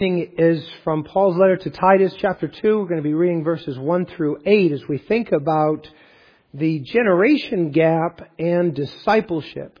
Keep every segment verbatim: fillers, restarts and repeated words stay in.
Is from Paul's letter to Titus, chapter two. We're going to be reading verses one through eight as we think about the generation gap and discipleship.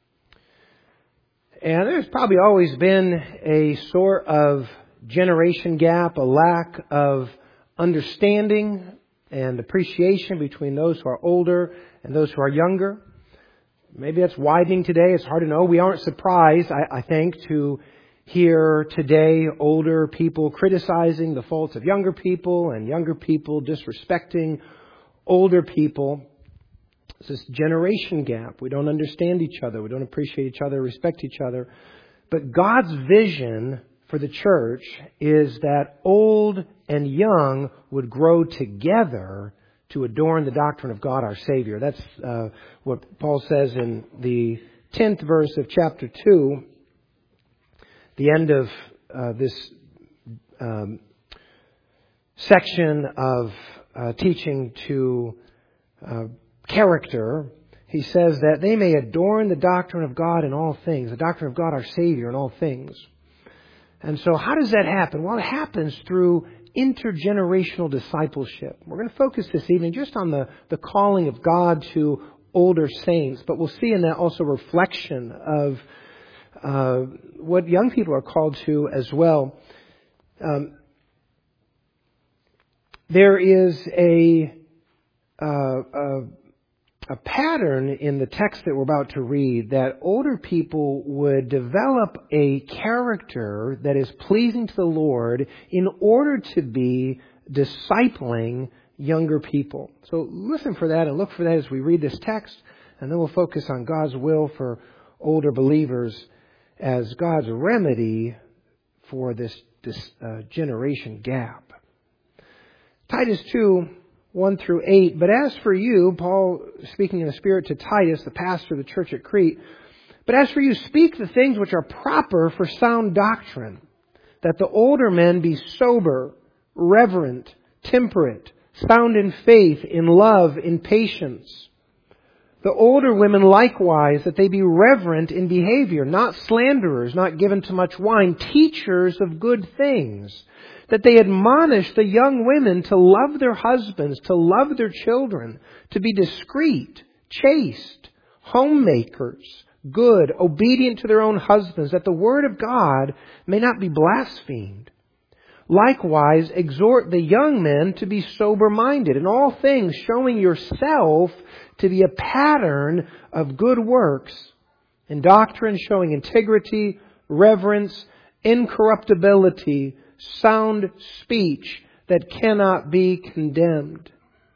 And there's probably always been a sort of generation gap, a lack of understanding and appreciation between those who are older and those who are younger. Maybe that's widening today. It's hard to know. We aren't surprised, I, I think, to hear today older people criticizing the faults of younger people and younger people disrespecting older people. It's this generation gap. We don't understand each other. We don't appreciate each other, respect each other. But God's vision for the church is that old and young would grow together to adorn the doctrine of God our Savior. That's uh, what Paul says in the tenth verse of chapter two. The end of uh, this um, section of uh, teaching to uh, character, he says that they may adorn the doctrine of God in all things, the doctrine of God our Savior in all things. And so how does that happen? Well, it happens through intergenerational discipleship. We're going to focus this evening just on the, the calling of God to older saints, but we'll see in that also reflection of Uh, what young people are called to as well. Um, there is a, uh, a a pattern in the text that we're about to read that older people would develop a character that is pleasing to the Lord in order to be discipling younger people. So listen for that and look for that as we read this text, and then we'll focus on God's will for older believers as God's remedy for this, this uh, generation gap. Titus two, one through eight. But as for you, Paul speaking in the Spirit to Titus, the pastor of the church at Crete, but as for you, speak the things which are proper for sound doctrine, that the older men be sober, reverent, temperate, sound in faith, in love, in patience. The older women likewise, that they be reverent in behavior, not slanderers, not given to much wine, teachers of good things, that they admonish the young women to love their husbands, to love their children, to be discreet, chaste, homemakers, good, obedient to their own husbands, that the word of God may not be blasphemed. Likewise, exhort the young men to be sober-minded in all things, showing yourself to be a pattern of good works, in doctrine showing integrity, reverence, incorruptibility, sound speech that cannot be condemned.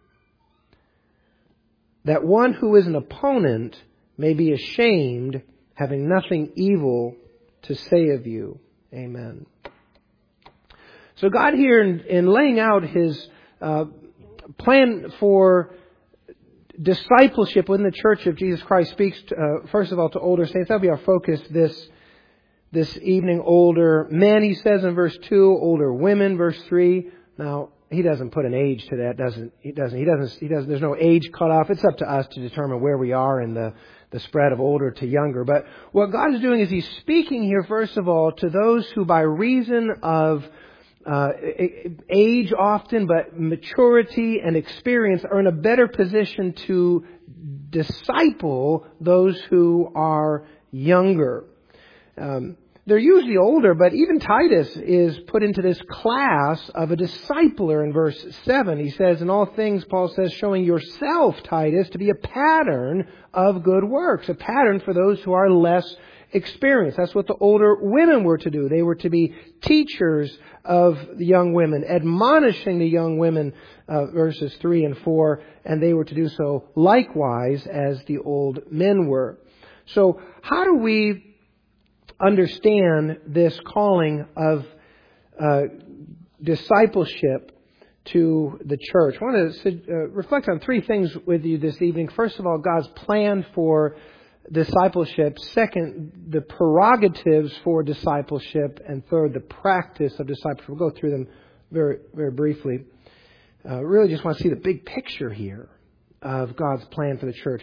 That one who is an opponent may be ashamed, having nothing evil to say of you. Amen. So God here, in, in laying out His uh, plan for discipleship within the Church of Jesus Christ, speaks to, uh, first of all to older saints. That'll be our focus this this evening. Older men, he says in verse two. Older women, verse three. Now he doesn't put an age to that, doesn't he? Doesn't he? Doesn't he? Doesn't. There's no age cutoff. It's up to us to determine where we are in the the spread of older to younger. But what God is doing is He's speaking here, first of all, to those who, by reason of Uh, age often, but maturity and experience, are in a better position to disciple those who are younger. Um, they're usually older, but even Titus is put into this class of a discipler in verse seven. He says, in all things, Paul says, showing yourself, Titus, to be a pattern of good works, a pattern for those who are less experienced. That's what the older women were to do. They were to be teachers of the young women, admonishing the young women, uh, verses three and four, and they were to do so likewise as the old men were. So how do we understand this calling of uh, discipleship to the church? I want to uh, reflect on three things with you this evening. First of all, God's plan for discipleship. Second, the prerogatives for discipleship. And third, the practice of discipleship. We'll go through them very, very briefly. Uh, really just want to see the big picture here of God's plan for the church.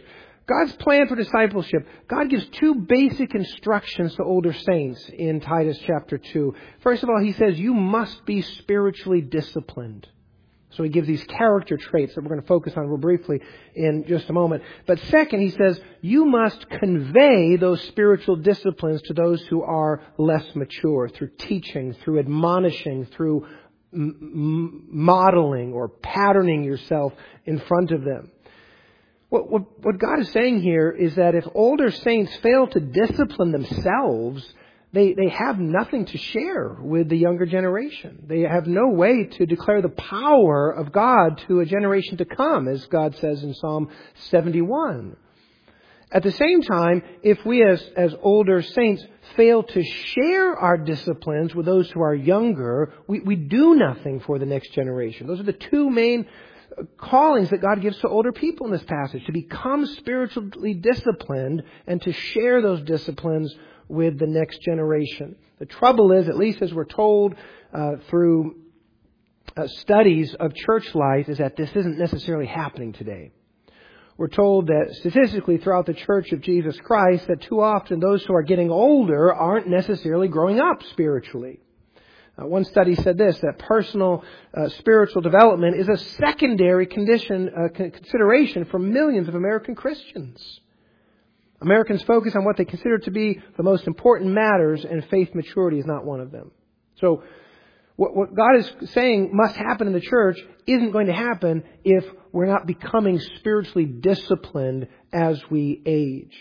God's plan for discipleship. God gives two basic instructions to older saints in Titus chapter two. First of all, He says, you must be spiritually disciplined. So He gives these character traits that we're going to focus on real briefly in just a moment. But second, He says, you must convey those spiritual disciplines to those who are less mature through teaching, through admonishing, through m- m- modeling or patterning yourself in front of them. What, what, what God is saying here is that if older saints fail to discipline themselves, they, they have nothing to share with the younger generation. They have no way to declare the power of God to a generation to come, as God says in Psalm seventy-one. At the same time, if we as, as older saints fail to share our disciplines with those who are younger, we, we do nothing for the next generation. Those are the two main callings that God gives to older people in this passage, to become spiritually disciplined and to share those disciplines with the next generation. The trouble is, at least as we're told uh, through uh, studies of church life, is that this isn't necessarily happening today. We're told that statistically throughout the Church of Jesus Christ that too often those who are getting older aren't necessarily growing up spiritually. Uh, one study said this, that personal uh, spiritual development is a secondary condition, uh, consideration for millions of American Christians. Americans focus on what they consider to be the most important matters, and faith maturity is not one of them. So what, what God is saying must happen in the church isn't going to happen if we're not becoming spiritually disciplined as we age.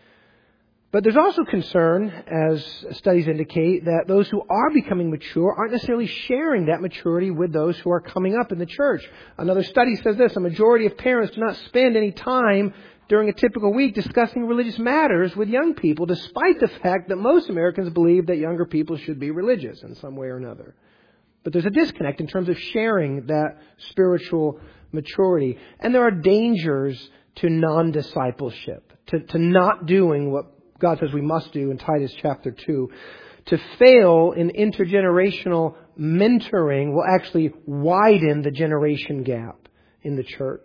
But there's also concern, as studies indicate, that those who are becoming mature aren't necessarily sharing that maturity with those who are coming up in the church. Another study says this, a majority of parents do not spend any time during a typical week discussing religious matters with young people, despite the fact that most Americans believe that younger people should be religious in some way or another. But there's a disconnect in terms of sharing that spiritual maturity. And there are dangers to non-discipleship, to, to not doing what God says we must do in Titus chapter two. To fail in intergenerational mentoring will actually widen the generation gap in the church.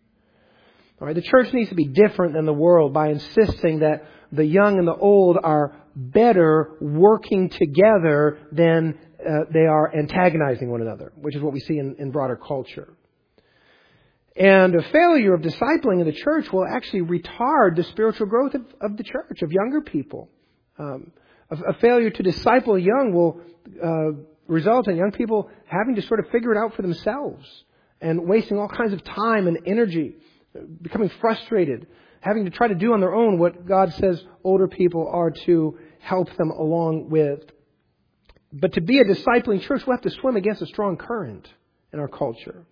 All right, the church needs to be different than the world by insisting that the young and the old are better working together than uh, they are antagonizing one another, which is what we see in, in broader culture. And a failure of discipling in the church will actually retard the spiritual growth of, of the church, of younger people. Um, a, a failure to disciple young will uh, result in young people having to sort of figure it out for themselves and wasting all kinds of time and energy, becoming frustrated, having to try to do on their own what God says older people are to help them along with. But to be a discipling church, we'll have to swim against a strong current in our culture.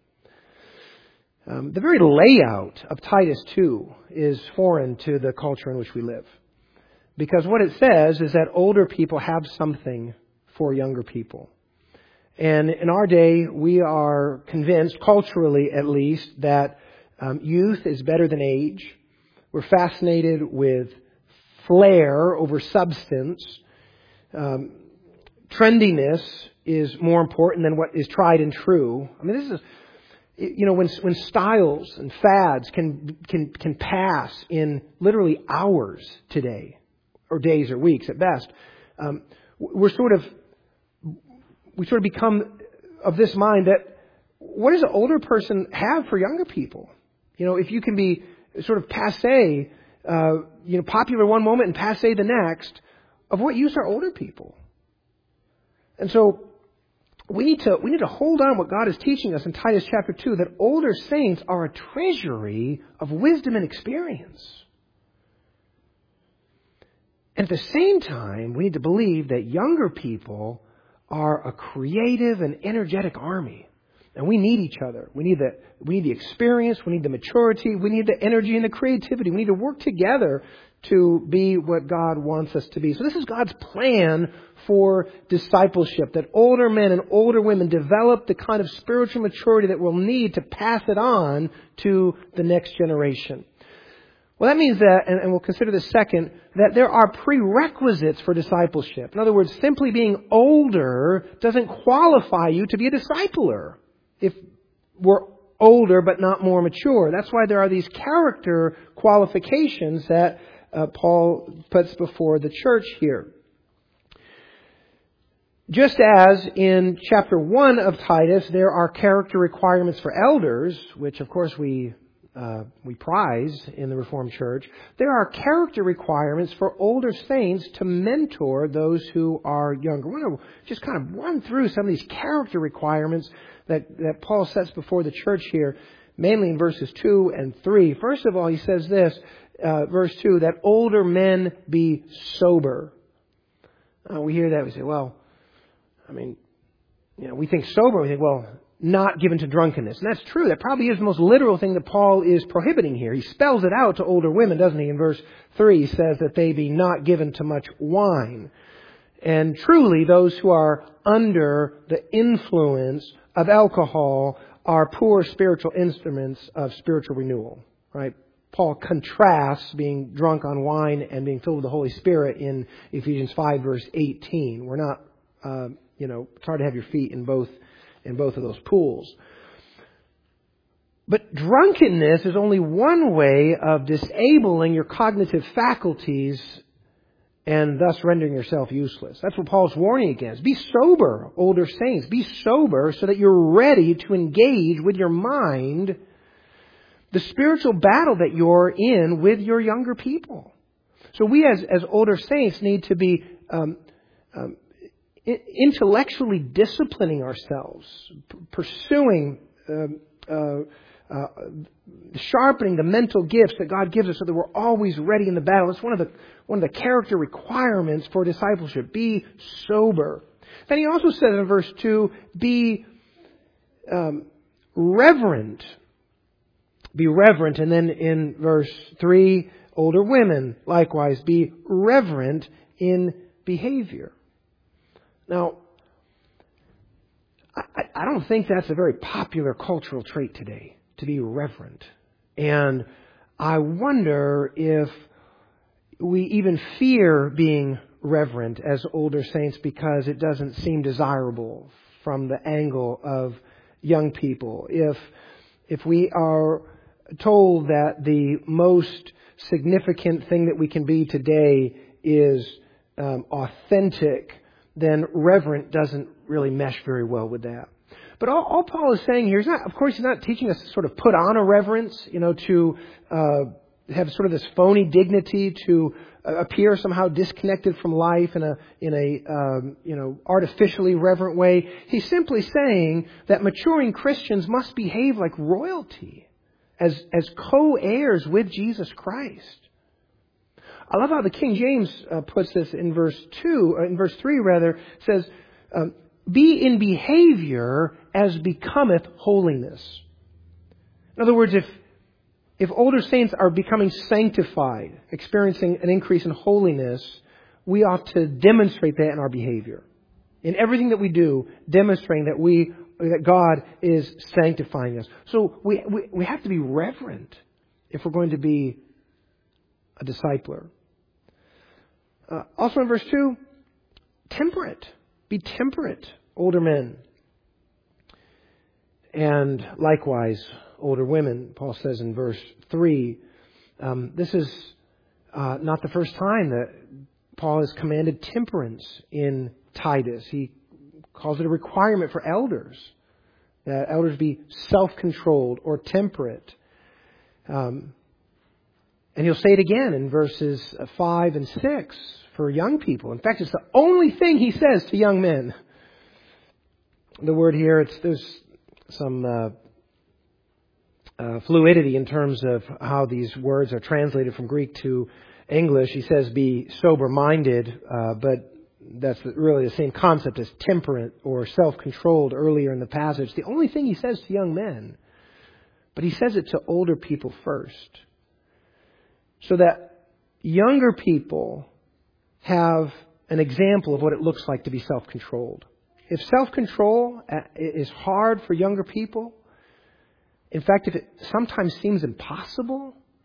Um, the very layout of Titus two is foreign to the culture in which we live. Because what it says is that older people have something for younger people. And in our day, we are convinced, culturally at least, that um, youth is better than age. We're fascinated with flair over substance. Um, trendiness is more important than what is tried and true. I mean, this is... You know, when when styles and fads can can can pass in literally hours today, or days or weeks at best, um, we're sort of we sort of become of this mind that what does an older person have for younger people? You know, if you can be sort of passé, uh, you know, popular one moment and passé the next, of what use are older people? And so. We need to we need to hold on what God is teaching us in Titus chapter two, that older saints are a treasury of wisdom and experience. And at the same time, we need to believe that younger people are a creative and energetic army. And we need each other. We need the we need the experience, we need the maturity, we need the energy and the creativity. We need to work together to be what God wants us to be. So this is God's plan for discipleship, that older men and older women develop the kind of spiritual maturity that we'll need to pass it on to the next generation. Well, that means that, and, and we'll consider this second, that there are prerequisites for discipleship. In other words, simply being older doesn't qualify you to be a discipler. If we're older but not more mature. That's why there are these character qualifications that uh, Paul puts before the church here. Just as in chapter one of Titus, there are character requirements for elders, which of course we uh, we prize in the Reformed Church, there are character requirements for older saints to mentor those who are younger. I want to just kind of run through some of these character requirements that, that Paul sets before the church here, mainly in verses two and three. First of all, he says this, uh, verse two, that older men be sober. Uh, we hear that, we say, well, I mean, you know, we think sober, we think, well, not given to drunkenness. And that's true. That probably is the most literal thing that Paul is prohibiting here. He spells it out to older women, doesn't he? In verse three, he says that they be not given to much wine. And truly, those who are under the influence of alcohol are poor spiritual instruments of spiritual renewal, right? Paul contrasts being drunk on wine and being filled with the Holy Spirit in Ephesians five, verse eighteen. We're not, uh, you know, it's hard to have your feet in both in both of those pools. But drunkenness is only one way of disabling your cognitive faculties and thus rendering yourself useless. That's what Paul's warning against. Be sober, older saints. Be sober so that you're ready to engage with your mind the spiritual battle that you're in with your younger people. So we as, as older saints need to be um, um, intellectually disciplining ourselves, p- pursuing, um, uh, uh, sharpening the mental gifts that God gives us so that we're always ready in the battle. It's one of the one of the character requirements for discipleship. Be sober. Then he also says in verse two, be um, reverent. Be reverent. And then in verse three, older women, likewise, be reverent in behavior. Now, I, I don't think that's a very popular cultural trait today, to be reverent. And I wonder if we even fear being reverent as older saints because it doesn't seem desirable from the angle of young people. If, if we are told that the most significant thing that we can be today is um, authentic, then reverent doesn't really mesh very well with that. But all, all Paul is saying here is not, of course, he's not teaching us to sort of put on a reverence, you know, to uh, have sort of this phony dignity, to uh, appear somehow disconnected from life in a in a um, you know artificially reverent way. He's simply saying that maturing Christians must behave like royalty, as as co-heirs with Jesus Christ. I love how the King James uh, puts this in verse two, or in verse three rather, says, um, be in behavior as becometh holiness. In other words, if if older saints are becoming sanctified, experiencing an increase in holiness, we ought to demonstrate that in our behavior. In everything that we do, demonstrating that we that God is sanctifying us. So we we, we have to be reverent if we're going to be a discipler. Uh, also in verse two, temperate. Be temperate, older men. And likewise, older women. Paul says in verse three, um, this is uh, not the first time that Paul has commanded temperance in Titus. He calls it a requirement for elders, that elders be self-controlled or temperate. Um, and he'll say it again in verses five and six for young people. In fact, it's the only thing he says to young men. The word here, it's there's some uh, uh, fluidity in terms of how these words are translated from Greek to English. He says be sober-minded, uh, but that's really the same concept as temperate or self-controlled earlier in the passage. The only thing he says to young men, but he says it to older people first, so that younger people have an example of what it looks like to be self-controlled. If self-control is hard for younger people, in fact, if it sometimes seems impossible,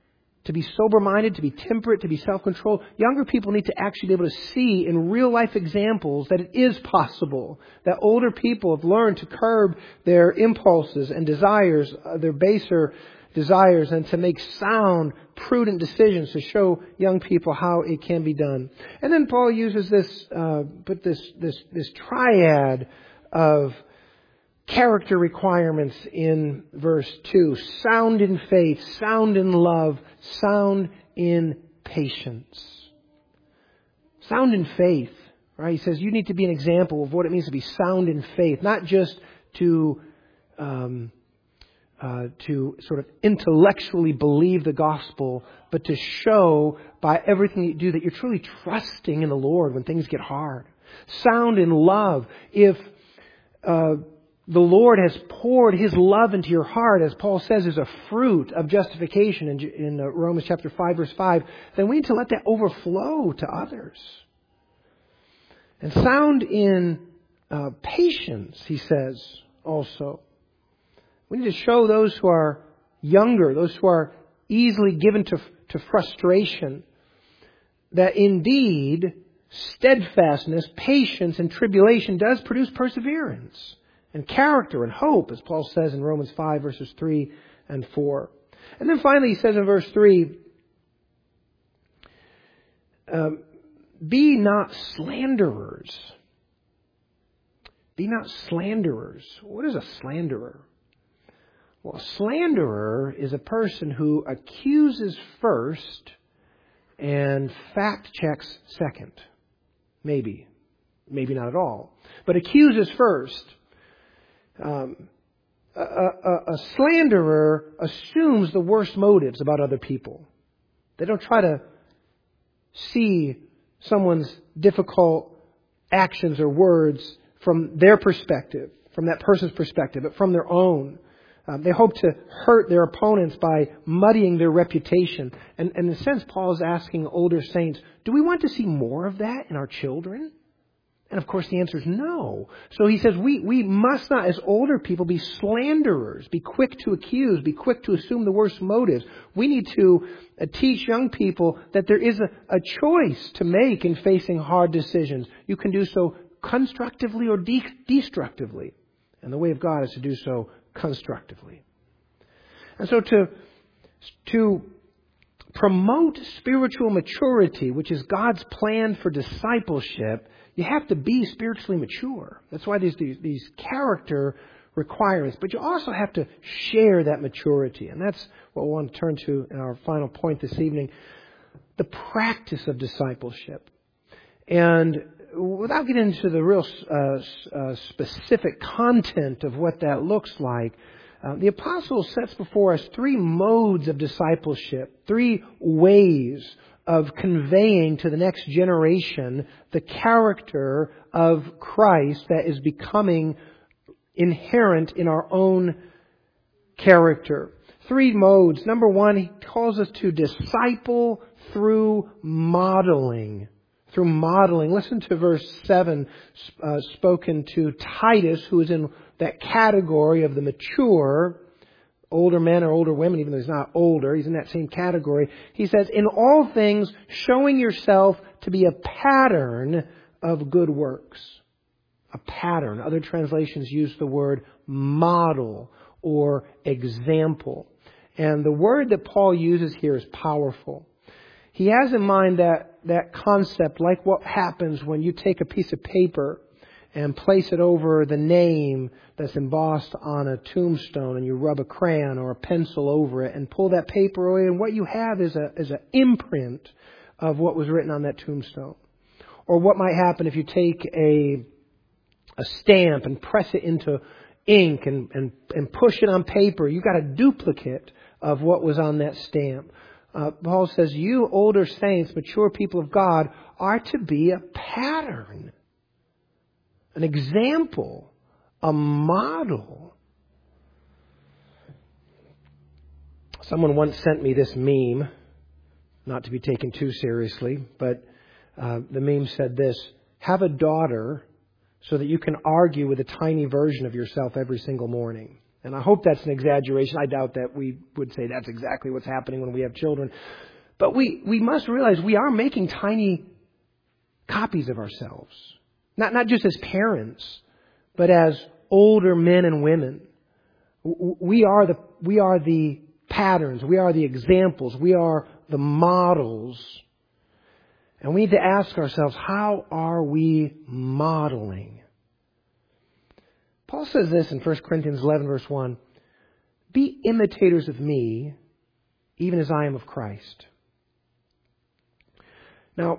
to be sober-minded, to be temperate, to be self-controlled. Younger people need to actually be able to see in real-life examples that it is possible, that older people have learned to curb their impulses and desires, uh, their baser desires, and to make sound, prudent decisions to show young people how it can be done. And then Paul uses this, uh, put this, this, this triad of character requirements in verse two. Sound in faith, sound in love, sound in patience. Sound in faith, right? He says you need to be an example of what it means to be sound in faith, not just to um, uh, to sort of intellectually believe the gospel, but to show by everything you do that you're truly trusting in the Lord when things get hard. Sound in love. If uh, the Lord has poured His love into your heart, as Paul says is a fruit of justification in, in uh, Romans chapter five, verse five, then we need to let that overflow to others. And sound in uh, patience, he says also. We need to show those who are younger, those who are easily given to, to frustration, that indeed steadfastness, patience, and tribulation does produce perseverance and character and hope, as Paul says in Romans five, verses three and four. And then finally he says in verse three, um, be not slanderers. Be not slanderers. What is a slanderer? Well, a slanderer is a person who accuses first and fact checks second. Maybe. Maybe not at all. But accuses first. Um, a, a, a slanderer assumes the worst motives about other people. They don't try to see someone's difficult actions or words from their perspective, from that person's perspective, but from their own. Um, they hope to hurt their opponents by muddying their reputation. And, and in a sense, Paul is asking older saints, do we want to see more of that in our children? And of course the answer is no. So he says we, we must not, as older people, be slanderers, be quick to accuse, be quick to assume the worst motives. We need to uh, teach young people that there is a, a choice to make in facing hard decisions. You can do so constructively or de- destructively. And the way of God is to do so constructively. And so to, to promote spiritual maturity, which is God's plan for discipleship, you have to be spiritually mature. That's why there's these, these character requirements. But you also have to share that maturity. And that's what we want to turn to in our final point this evening. The practice of discipleship. And without getting into the real uh, uh, specific content of what that looks like, uh, the apostle sets before us three modes of discipleship, three ways of conveying to the next generation the character of Christ that is becoming inherent in our own character. Three modes. Number one, he calls us to disciple through modeling. Through modeling. Listen to verse seven, uh, spoken to Titus, who is in that category of the mature, older men or older women, even though he's not older, he's in that same category. He says, in all things, showing yourself to be a pattern of good works. A pattern. Other translations use the word model or example. And the word that Paul uses here is powerful. He has in mind that, that concept, like what happens when you take a piece of paper and place it over the name that's embossed on a tombstone, and you rub a crayon or a pencil over it and pull that paper away, and what you have is a is an imprint of what was written on that tombstone. Or what might happen if you take a a stamp and press it into ink and, and, and push it on paper. You got a duplicate of what was on that stamp. Uh, Paul says, you older saints, mature people of God, are to be a pattern, an example, a model. Someone once sent me this meme, not to be taken too seriously, but uh, the meme said this: have a daughter so that you can argue with a tiny version of yourself every single morning. And I hope that's an exaggeration. I doubt that we would say that's exactly what's happening when we have children. But we, we must realize we are making tiny copies of ourselves. Not, not just as parents, but as older men and women. We are the, we are the patterns. We are the examples. We are the models. And we need to ask ourselves, how are we modeling? Paul says this in First Corinthians eleven, verse one. Be imitators of me, even as I am of Christ. Now,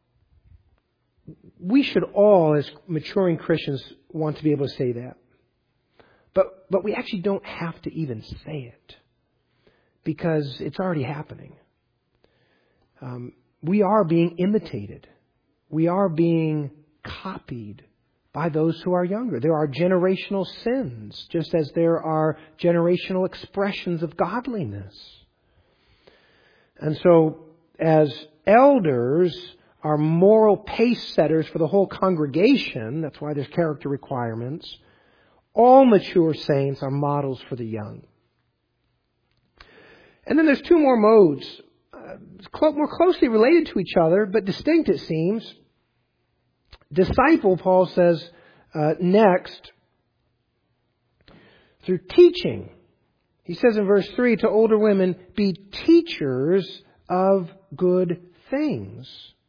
we should all, as maturing Christians, want to be able to say that. But, but we actually don't have to even say it, because it's already happening. Um, we are being imitated. We are being copied by those who are younger. There are generational sins, just as there are generational expressions of godliness. And so, as elders are moral pace setters for the whole congregation, that's why there's character requirements, all mature saints are models for the young. And then there's two more modes, uh, more closely related to each other, but distinct it seems. Disciple, Paul says, uh, next, through teaching. He says in verse three, to older women, be teachers of good things.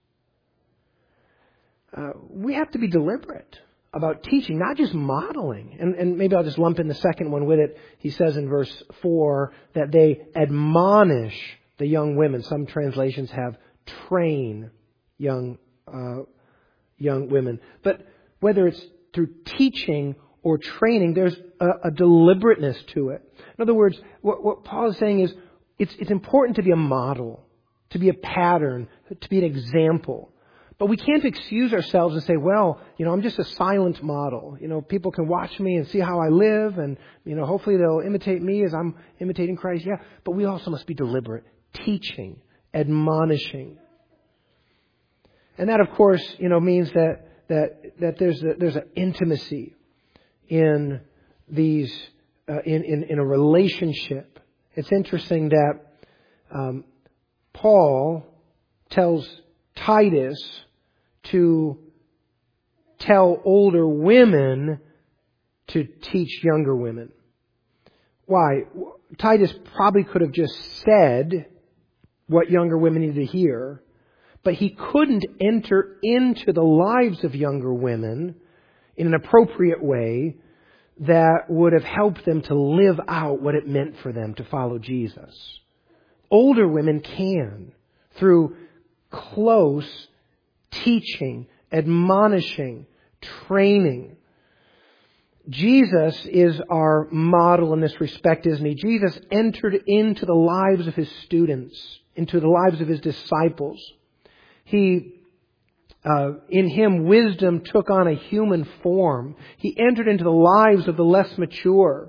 Uh, we have to be deliberate about teaching, not just modeling. And, and maybe I'll just lump in the second one with it. He says in verse four that they admonish the young women. Some translations have train young uh, young women. But whether it's through teaching or training, there's a, a deliberateness to it. In other words, what, what Paul is saying is it's, it's important to be a model, to be a pattern, to be an example. But we can't excuse ourselves and say, well, you know, I'm just a silent model. You know, people can watch me and see how I live, and, you know, hopefully they'll imitate me as I'm imitating Christ. Yeah, but we also must be deliberate, teaching, admonishing. And that, of course, you know, means that that that there's a, there's an intimacy in these uh, in, in in a relationship. It's interesting that um, Paul tells Titus to tell older women to teach younger women. Why? Titus probably could have just said what younger women need to hear, but he couldn't enter into the lives of younger women in an appropriate way that would have helped them to live out what it meant for them to follow Jesus. Older women can, through close teaching, admonishing, training. Jesus is our model in this respect, isn't he? Jesus entered into the lives of his students, into the lives of his disciples. He, uh, in him, wisdom took on a human form. He entered into the lives of the less mature.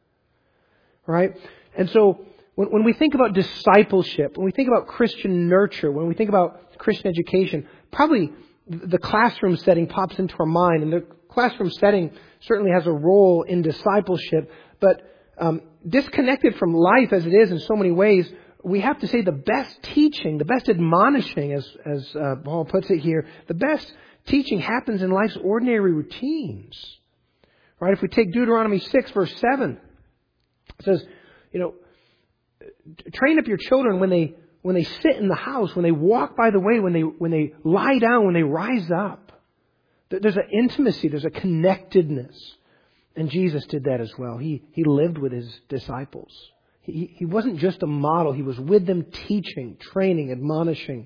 Right? And so, when, when we think about discipleship, when we think about Christian nurture, when we think about Christian education, probably the classroom setting pops into our mind. And the classroom setting certainly has a role in discipleship. But um, disconnected from life as it is in so many ways, we have to say the best teaching, the best admonishing, as, as uh, Paul puts it here, the best teaching happens in life's ordinary routines. Right? If we take Deuteronomy six, verse seven, it says, you know, train up your children when they when they sit in the house, when they walk by the way, when they when they lie down, when they rise up. There's an intimacy, there's a connectedness. And Jesus did that as well. He he lived with his disciples. He he wasn't just a model, he was with them teaching, training, admonishing.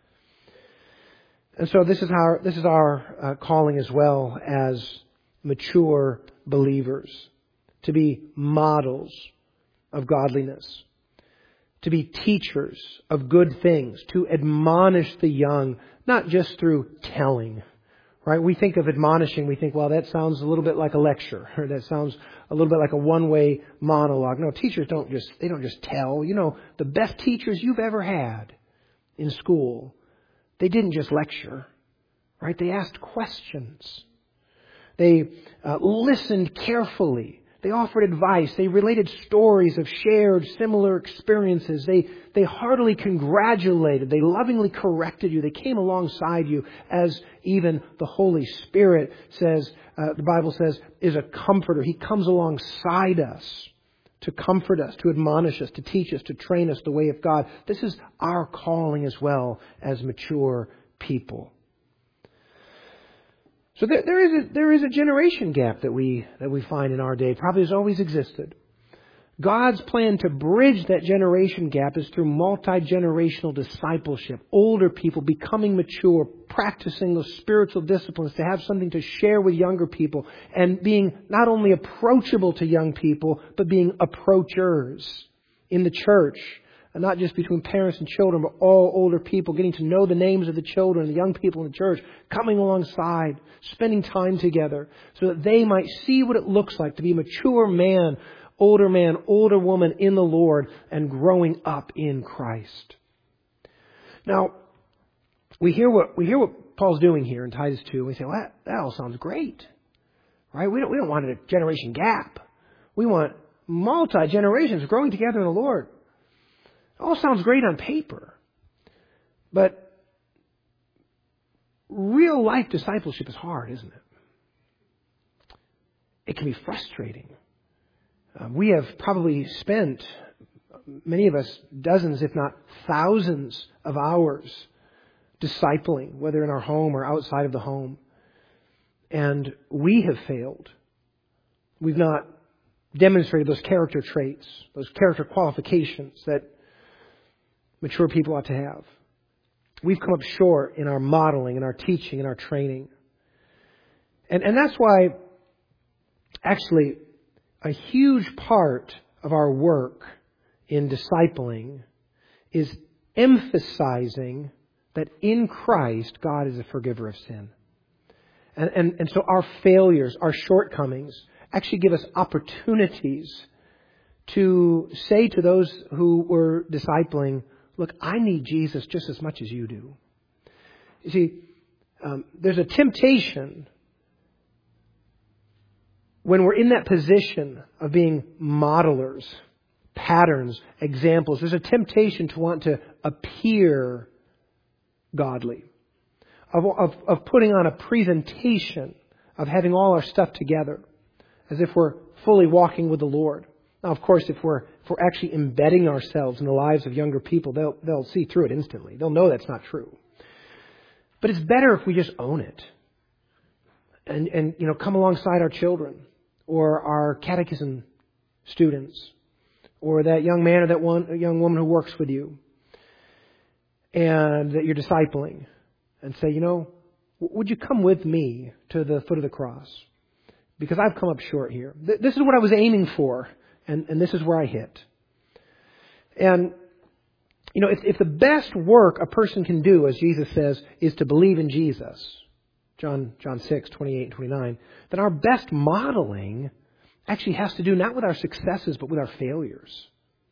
And so this is our this is our uh, calling as well as mature believers, to be models of godliness, to be teachers of good things, to admonish the young, not just through telling. Right? We think of admonishing, we think, well, that sounds a little bit like a lecture, or that sounds a little bit like a one-way monologue. No, teachers don't just, they don't just tell. You know, the best teachers you've ever had in school, they didn't just lecture, right? They asked questions. They uh, listened carefully They offered advice. They related stories of shared similar experiences. They, they heartily congratulated. They lovingly corrected you. They came alongside you, as even the Holy Spirit says, uh, the Bible says, is a comforter. He comes alongside us to comfort us, to admonish us, to teach us, to train us the way of God. This is our calling as well as mature people. So there, there is a, there is a generation gap that we that we find in our day. Probably has always existed. God's plan to bridge that generation gap is through multi-generational discipleship. Older people becoming mature, practicing those spiritual disciplines to have something to share with younger people, and being not only approachable to young people, but being approachers in the church. And not just between parents and children, but all older people, getting to know the names of the children, the young people in the church, coming alongside, spending time together, so that they might see what it looks like to be a mature man, older man, older woman in the Lord, and growing up in Christ. Now, we hear what we hear what Paul's doing here in Titus two. We say, well, that, that all sounds great, right? We don't we don't want a generation gap. We want multi generations growing together in the Lord. It all sounds great on paper, but real life discipleship is hard, isn't it? It can be frustrating. Uh, we have probably spent, many of us, dozens, if not thousands of hours discipling, whether in our home or outside of the home. And we have failed. We've not demonstrated those character traits, those character qualifications that mature people ought to have. We've come up short in our modeling, in our teaching, in our training. And, and that's why, actually, a huge part of our work in discipling is emphasizing that in Christ, God is a forgiver of sin. And, and, and so our failures, our shortcomings, actually give us opportunities to say to those who were discipling, look, I need Jesus just as much as you do. You see, um, there's a temptation when we're in that position of being modelers, patterns, examples. There's a temptation to want to appear godly, of, of, of putting on a presentation, of having all our stuff together, as if we're fully walking with the Lord. Now, of course, if we're if we're actually embedding ourselves in the lives of younger people, they'll they'll see through it instantly. They'll know that's not true. But it's better if we just own it, and and you know come alongside our children or our catechism students or that young man or that one young woman who works with you and that you're discipling, and say, you know, would you come with me to the foot of the cross? Because I've come up short here. This is what I was aiming for. And, and this is where I hit. And, you know, if, if the best work a person can do, as Jesus says, is to believe in Jesus, John, John six, twenty-eight and twenty-nine, then our best modeling actually has to do not with our successes, but with our failures.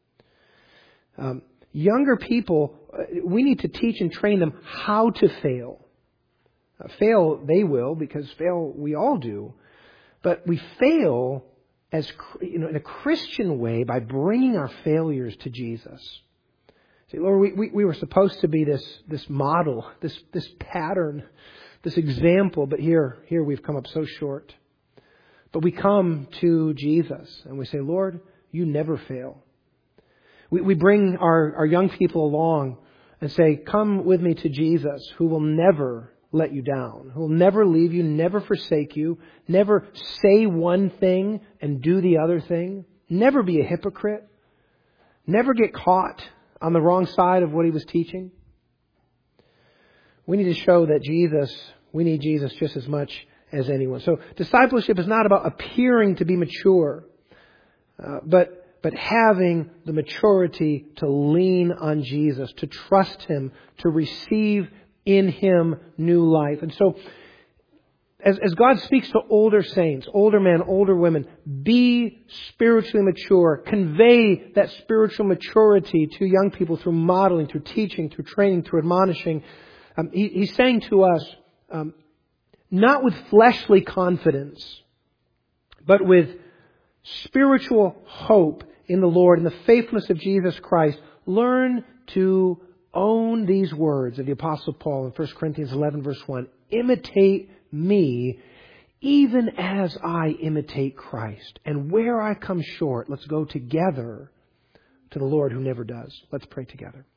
Um, younger people, we need to teach and train them how to fail. Uh, fail, they will, because fail, we all do. But we fail as, you know, in a Christian way by bringing our failures to Jesus. See, Lord, we, we, we were supposed to be this, this model, this, this pattern, this example, but here, here we've come up so short. But we come to Jesus and we say, Lord, you never fail. We, we bring our, our young people along and say, come with me to Jesus, who will never let you down, who will never leave you, never forsake you, never say one thing and do the other thing, never be a hypocrite, never get caught on the wrong side of what he was teaching. We need to show that Jesus, we need Jesus just as much as anyone. So discipleship is not about appearing to be mature, uh, but but having the maturity to lean on Jesus, to trust Him, to receive in Him new life. And so, as, as God speaks to older saints, older men, older women, be spiritually mature. Convey that spiritual maturity to young people through modeling, through teaching, through training, through admonishing. Um, he, he's saying to us, um, not with fleshly confidence, but with spiritual hope in the Lord and the faithfulness of Jesus Christ, learn to own these words of the Apostle Paul in First Corinthians eleven verse one. Imitate me even as I imitate Christ. And where I come short, let's go together to the Lord who never does. Let's pray together.